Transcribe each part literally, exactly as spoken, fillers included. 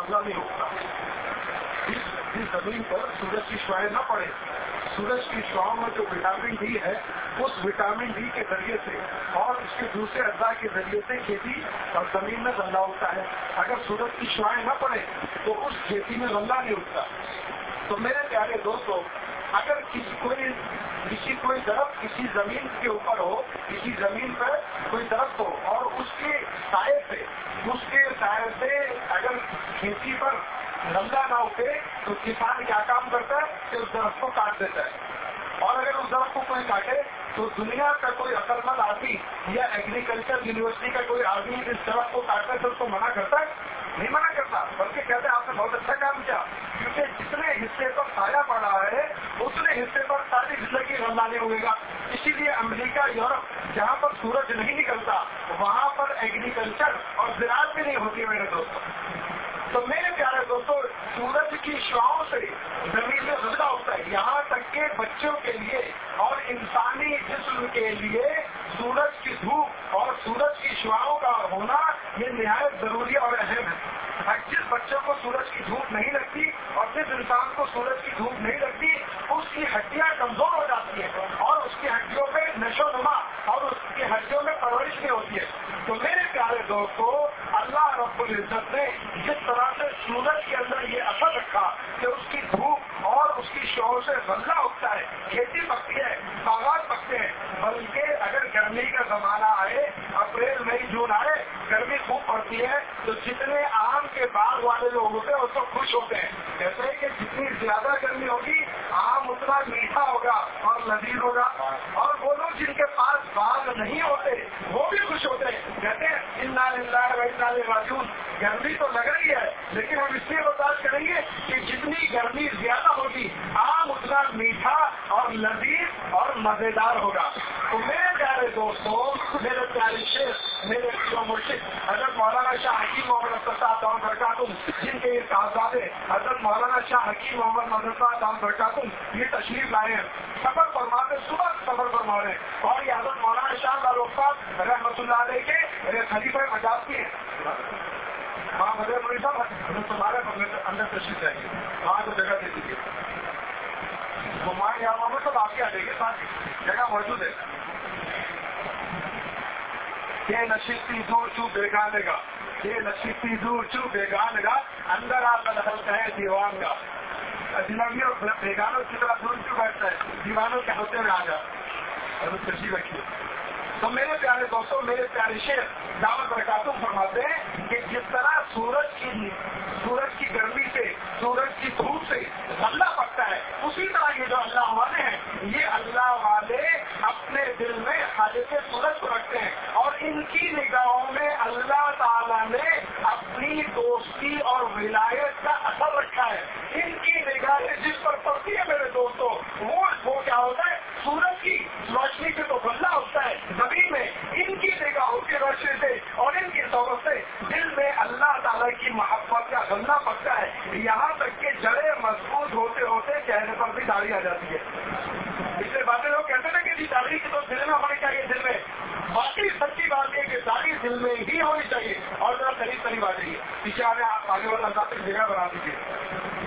गमला नहीं उगता। जिस जिस जमीन पर सूरज की शुआएं न पड़े, सूरज की शुआओं में जो विटामिन डी है, उस विटामिन डी के जरिए से और उसके दूसरे अज्जा के जरिए से खेती और जमीन में गमला उगता है। अगर सूरज की शुआएं न पड़े तो उस खेती में गमला नहीं उगता। तो मेरे प्यारे दोस्तों, अगर किसी कोई किसी कोई दरख्त किसी जमीन के ऊपर हो, किसी जमीन पर कोई दरख्त हो और उसके साए से उसके साए से अगर खेती पर गमला ना उठे तो किसान क्या काम करता है कि उस दरख्त को काट देता है। और अगर उस दरख्त को कोई काटे तो दुनिया का कोई अक्लमंद आदमी या एग्रीकल्चर यूनिवर्सिटी का कोई आदमी इस दरख्त को काटने से उसको मना करता है? नहीं मना करता, बल्कि कहते हैं आपने बहुत अच्छा काम किया, क्योंकि जितने हिस्से पर साया पड़ा है उतने हिस्से पर सारी जिंदगी गमला नहीं उगेगा। इसीलिए अमेरिका, यूरोप, जहाँ पर सूरज नहीं निकलता वहाँ पर एग्रीकल्चर और ज़राअत भी नहीं होती मेरे दोस्तों। तो मेरे प्यारे दोस्तों, सूरज की शुआओं से जमीन में गमला होता है। यहाँ तक के बच्चों के लिए और इंसानी जिस्म के लिए सूरज की धूप और सूरज की शुआओं का होना ये निहायत जरूरी और अहम है। जिस बच्चों को सूरज की धूप नहीं लगती और जिस इंसान को सूरज की धूप नहीं लगती उसकी हड्डियां कमजोर हो जाती है और उसकी हड्डियों में नशोनुमा और उसकी हड्डियों में परवरिश नहीं होती है। तो मेरे प्यारे दोस्तों, अल्लाह रब्बुल इज्जत ने जिस तरह से सूरज के अंदर ये असर रखा कि उसकी धूप और उसकी शोर से गमला उगता है, खेती पकती है, बागात पकते हैं, बल्कि अगर गर्मी का जमाना आए, अप्रैल मई जून आए, गर्मी खूब पड़ती है तो जितने आम के बाग वाले लोग होते हैं उसको खुश होते हैं। कहते हैं कि जितनी ज्यादा गर्मी होगी आम उतना मीठा होगा और लजीज होगा। और वो लोग जिनके पास बाग नहीं होते वो भी खुश होते हैं, कहते हैं इन्ना लिल्लाहि व इन्ना इलैहि राजिऊन। गर्मी तो लग रही है लेकिन हम इसलिए बर्दाश्त करेंगे कि जितनी गर्मी ज्यादा होगी आम उतना मीठा और लजीज और मजेदार होगा। तो मेरे प्यारे दोस्तों, मेरे प्यारे शेख, मेरे प्रिय मुर्शिद हजरत मौलाना शाह हकीम मोहम्मद साहब बरकातुम, जिनके ये साहबजादे हजरत मौलाना शाह हकीम मोहम्मद मदरसा साहब बरकातुम ये तशरीफ लाए हैं, सफर फरमाते सुबह सफर फरमा रहे हैं। और ये हजरत मौलाना शाह दारुस्ताद रहमतुल्लाह अलैह के खलीफा मजाज की है। वहाँ मदर मुरी साहब तुम्हारे अंदर तशरीफ जाएंगे, वहाँ को जगह दे दीजिए। घुमाएंगे आप सब आपके आ जाएंगे, साथ जगह मौजूद है। ये नशीती दूर चू बेगानेगा, ये नशीती दूर चू बेगानेगा, अंदर आप दखल कहे दीवान का। अजनबियों बेगानों की तरह दूर क्यों बैठता है, दीवानों के होते हुए आ जा और तशरीफ रखिए। तो मेरे प्यारे दोस्तों, मेरे प्यारे शेर दावत बरकातुम फरमाते हैं कि जिस तरह सूरज की सूरज की गर्मी से, सूरज की धूप से गमला पकता है, उसी तरह ये जो अल्लाह वाले हैं ये अल्लाह वाले अपने दिल में हालिक सूरज को रखते हैं और इनकी निगाहों में अल्लाह ताला ने अपनी दोस्ती और विलायत का असर रखा है। इनकी निगाहें जिस पर पड़ती है मेरे दोस्तों, वो वो क्या होता है, सूरज की रोशनी से तो गमला होता है जमीन में, इनकी निगाहों की रोशनी से और इनकी दौलत से दिल में अल्लाह ताला की मोहब्बत का गमला पड़ता है। यहाँ तक के जड़े मजबूत होते होते चेहरे पर भी दाढ़ी आ जाती है। इसलिए बातें लोग कहते हैं कि दाढ़ी की तो दिल में होनी चाहिए, दिल में। बाकी सच्ची बात है कि दाढ़ी दिल में ही होनी चाहिए। और जरा करीब करीब आ जाइए, पीछे आने आगे वाला अंदाज तक जगह बना दीजिए।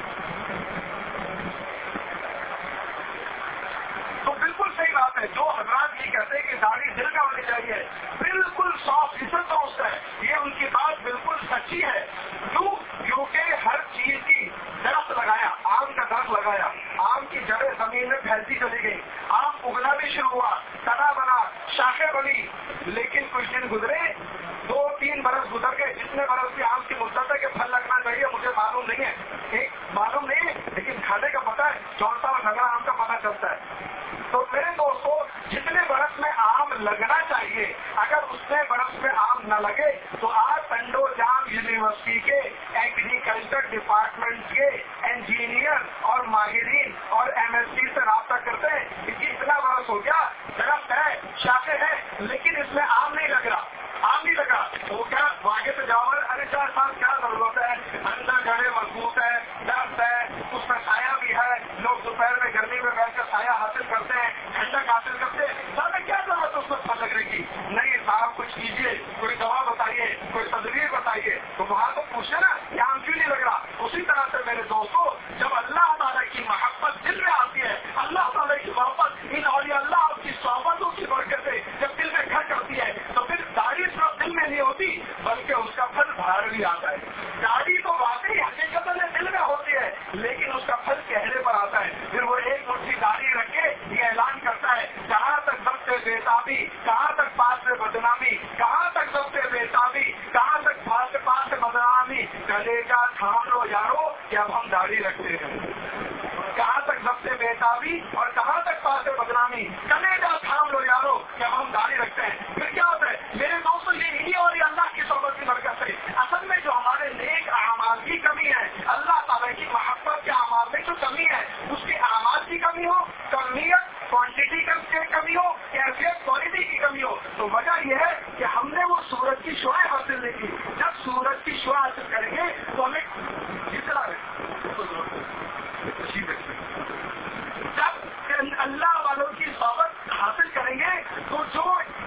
तो बिल्कुल सही बात है जो हजरात ये कहते हैं कि दाढ़ी दिल का होनी चाहिए, बिल्कुल सौ फीसद दोस्त है, ये उनकी बात बिल्कुल सच्ची है। क्यों? क्योंकि हर चीज की दरख्त लगाया, आम का दरख्त लगाया, आम की जड़ें जमीन में फैलती चली गई, आम उगना भी शुरू हुआ, तना बना, शाखें बनी, लेकिन कुछ दिन गुजरे, दो तीन बरस गुजर गए, जितने बरस की आम की मुद्दत है कि फल लगना चाहिए मुझे मालूम नहीं है, एक मालूम नहीं है, लेकिन खाने का पता है, चौथा लगा आम का पता चलता है। तो मेरे दोस्तों, जितने बरस में आम लगना चाहिए, अगर उतने बरस में आम न लगे तो आज पंडोजाम यूनिवर्सिटी के एग्रीकल्चर डिपार्टमेंट के इंजीनियर और माहिरीन और एमएससी से राब्ता करते हैं कि इतना बरस हो गया, दरख्त है, शाखें है, लेकिन इसमें आम नहीं लग रहा, आम नहीं लगा, तो क्या आगे से जाओ, अरे चार साल क्या जरूरत है, अंदर जड़े मजबूत है, दर्द है, उसमें साया भी है, लोग दोपहर में गर्मी में बैठकर साया हासिल करते हैं, ठंडक हासिल करते हैं, साहब क्या जरूरत है उसमें फल लगने की? नहीं साहब कुछ कीजिए, कोई दवा बताइए, कोई तदबीर बताइए। तो वहाँ तो पूछे ना कि आम کیوں نہیں لگ رہا؟ اسی طرح سے میرے دوستوں، جب اللہ تعالیٰ کی محبت دل میں آتی ہے، اللہ تعالیٰ کی محبت ان اولیاء اللہ کی صحبتوں کی برکت سے جب دل میں گھر کرتی ہے، تو پھر داڑھی صرف دل میں نہیں ہوتی بلکہ اس کا پھل باہر بھی آتا ہے۔ داڑھی تو واقعی حقیقت میں دل میں ہوتی ہے، لیکن اس کا پھل چہرے پر آتا ہے۔ پھر وہ ایک مٹھی داڑھی رکھ کے یہ اعلان کرتا ہے، کہاں تک ضبط بےتابی، کہاں تک پاس سے بدنامی، کہاں تک ضبط بےتابی، کہاں تک پاس سے پاس سے بدنامی، کلیجہ تھام لو یارو کہ اب ہم داڑھی رکھتے ہیں۔ کہاں تک ضبط بےتابی اور کہاں تک پاس سے بدنامی، کلیجہ تھام لو یارو کہ اب ہم داڑھی رکھتے ہیں۔ پھر کیا ہوتا ہے میرے دوستوں، یہ انہیں اور یہ اللہ کی صحبت کی برکت سے اصل میں جو ہمارے نیک اعمال کی کمی ہے، اللہ تعالیٰ کی محبت کے اعمال میں جو کمی ہے، اس کے اعمال کی کمی ہو، کمیت کوانٹٹی کی کمی ہو، کیفیت کوالٹی کی کمی ہو، تو وجہ یہ ہے کہ ہم نے وہ سورج کی شعاع حاصل نہیں کی۔ جب سورج کی شعاع حاصل کریں گے تو ہمیں جتنا جب اللہ والوں کی صحبت حاصل کریں گے تو جو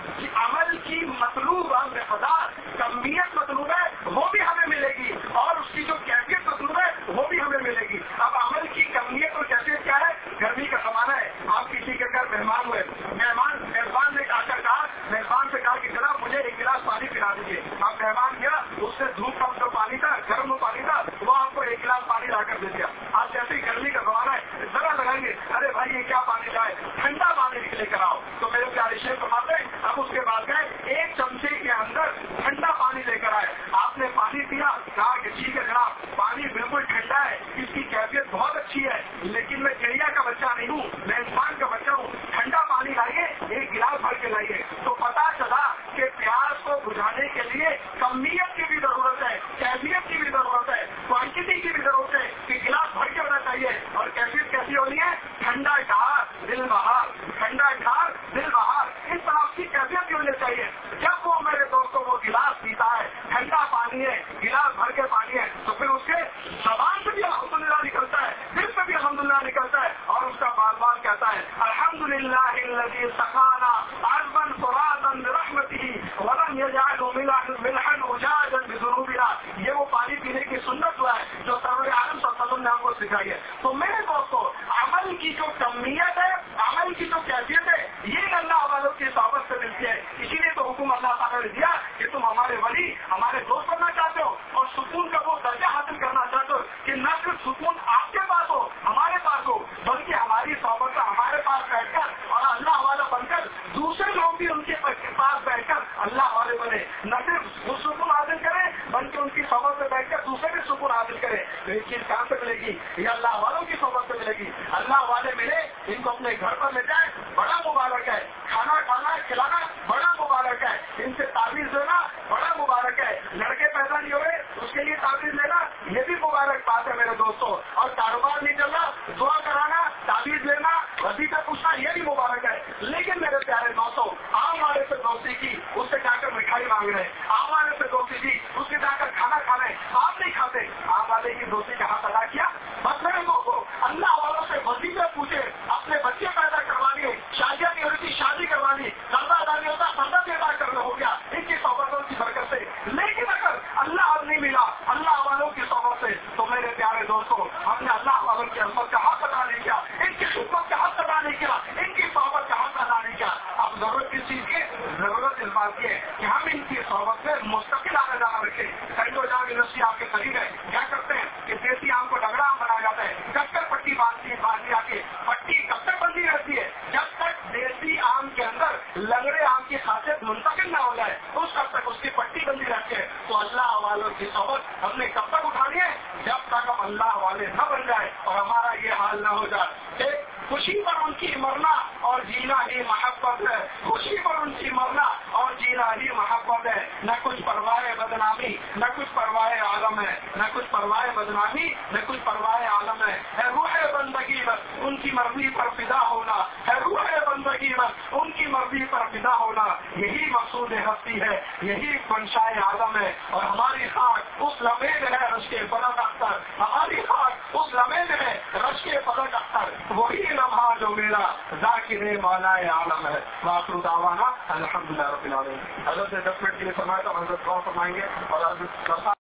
عمل کی مطلوب مقدار کمیت مطلوب ہے وہ بھی ہمیں ملے گی، اور اس کی جو کیفیت مطلوب ہے وہ بھی ہمیں ملے گی۔ اب عمل کی کمیت اور کیفیت کیا ہے؟ گرمی کا زمانہ ہے، آپ کسی کے گھر مہمان ہوئے، مہمان مہمان نے آ کر کہا، مہمان سے کہا کہ جناب مجھے ایک گلاس پانی پلا دیجیے۔ اب مہمان گیا، اس سے دھوپ کا جو پانی تھا، گرم پانی تھا، وہ آپ کو ایک گلاس پانی لا کر دے دیا۔ آپ جیسے ہی گرمی کا زمانہ ہے ذرا لگائیں گے، ارے بھائی یہ کیا پانی لائے، ٹھنڈا پانی لے کر آؤ، تو میرے پیارے شیخ فرماتے ہیں اب اس کے بعد گئے ایک چمچے کے اندر ٹھنڈا پانی لے کر آئے، آپ نے پانی پیا، کہا کہ ٹھیک ہے جناب پانی بالکل ٹھنڈا ہے، اس کی کیفیت بہت اچھی ہے، لیکن میں چڑیا کا بچہ نہیں ہوں، میں انسان کا بچہ ہوں، ٹھنڈا پانی لائیے، ایک گلاس بھر کے لائیے۔ تو پتا چلا کہ پیاس کو بجھانے کے لیے کمیت کی بھی ضرورت ہے، کیفیت کی بھی ضرورت ہے، کوانٹٹی کی بھی ضرورت ہے کہ گلاس بھر کے ہونا چاہیے، اور کیفیت کیسی ہونی ہے؟ ٹھنڈا ٹھار دل بہار، ٹھنڈا ٹھار دل بہار، اس طرح کی کیفیت بھی ہونی چاہیے۔ جب وہ میرے دوستوں وہ گلاس پیتا ہے، ٹھنڈا پانی ہے، گلاس بھر کے پانی ہے، تو پھر اس کے زبان سے بھی الحمدللہ نکلتا ہے، دل سے بھی الحمدللہ نکلتا ہے، اور اس کا بار بار کہتا ہے الحمدللہ الذی سقانا عذبا فرادا برحمتہ ولم یجعله ملحا اجاجا بذنوبنا۔ یہ وہ پانی پینے کی سنت ہوا ہے جو سرور عالم صلی اللہ علیہ وسلم نے ہم کو سکھائی ہے۔ تو میرے دوستوں، عمل کی جو کمیت ہے، عمل کی جو کیفیت ہے، یہ اللہ والوں کی صحبت سے ملتی ہے۔ اسی لیے تو حکم اللہ تعالیٰ نے دیا کہ تم ہمارے ولی، ہمارے دوست بننا چاہتے ہو، اور سکون کا وہ درجہ حاصل کرنا چاہتے ہو کہ نہ صرف سکون آپ کے پاس ہو، ہمارے پاس ہو، بلکہ ہماری صحبت کا ہمارے پاس بیٹھ کر اور اللہ والا بن کر دوسرے لوگ بھی ان کے پاس بیٹھ کر اللہ والے بنے، نہ صرف وہ سکون حاصل کریں بلکہ ان کی صحبت سے بیٹھ کر دوسرے بھی سکون حاصل کریں۔ تو یہ چیز کہاں سے ملے گی؟ یہ اللہ والوں کی صحبت سے ملے گی۔ اللہ والے ملے، ان کو اپنے گھر پر لے جائیں، بڑا مبارک ہے، کھانا کھانا کھلانا بڑا مبارک ہے، ان سے تعویذ دینا بڑا مبارک ہے، لڑکے پیدا نہیں ہوئے اس کے لیے تعویذ لینا یہ بھی مبارک بات ہے میرے دوستوں، اور کاروبار نہیں چل رہا دعا کرانا، تعویذ لینا، وظیفہ پوچھنا یہ بھی مبارک ہے۔ لیکن میرے پیارے دوستوں، عام والے سے دوستی کی، اس سے جا کر مٹھائی مانگ رہے ہیں، عام والے سے دوستی کی، اس سے جا کر کھانا کھا رہے ہیں، آپ نہیں کھاتے، عام والے کی دوستی کا حق ادا کیا؟ بس میرے دوستوں، اللہ والوں سے وظیفے پوچھے، اپنے بچے پیدا کروانی، شادیاں نہیں ہوتی شادی کروانی، قرضہ ادا نہیں ہوتا قرضہ بھی ادا کرنا ہو گیا ان کی صحبتوں کی برکت سے۔ لیکن اگر اللہ نہیں ملا اللہ والوں کی صحبت سے، تو میرے پیارے دوستوں، ہم نے اللہ والوں کی عظمت کا حق ادا نہیں کیا، ان کی خدمت کا حق ادا نہیں کیا، ان کی صحبت کا حق ادا نہیں کیا۔ اب ضرورت کس چیز کی؟ ضرورت اس بات کی ہے کہ ہم ان کی صحبت میں مستقل آنے جانا رکھیں۔ سینٹو جام یونیورسٹی آپ کے قریب ہے، کیا کرتے ہیں کہ دیسی آم کو لگڑا آم بنایا جاتا ہے، کب تک پٹی باندھتی باندھی آ کے پٹی کب تک بندی رہتی ہے؟ جب تک دیسی آم کے اندر لنگڑے آم کی خاصیت منتقل نہ ہو جائے اس وقت تک اس کی پٹی بندی رہتی ہے۔ تو اللہ والوں کی صحبت ہم نے کب تک اٹھانی ہے؟ جب تک ہم اللہ والے نہ بن جائے اور ہمارا یہ حال نہ ہو جائے کہ خوشی پر ان کی مرنا اور جینا ہی محبت ہے، خوشی پر ان کی مرنا اور جینا ہی محبت ہے، نہ کچھ پرواہ بدنامی نہ کچھ پرواہ عالم ہے، نہ کچھ پرواہ بدنامی نہ کچھ پرواہ عالم ہے۔ ہے روح بندگی بس ان کی مرضی پر فدا ہونا، ہے روح بندگی بس ان کی مرضی پر فدا ہونا، یہی مقصود ہستی ہے، یہی منشائے عالم ہے۔ اور ہماری خاک اس لمحے میں ہے رش کے فلک اختر، ہماری خاک اس لمحے میں ہے رش کے فلک اختر، وہی لمحہ جو میرا ذاکر مولا عالم ہے۔ وآخر دعوانا الحمدللہ رب العالمین۔ حضرت دس منٹ کے لیے فرمایا تھا، حضرت دعا فرمائیں گے اور حضرت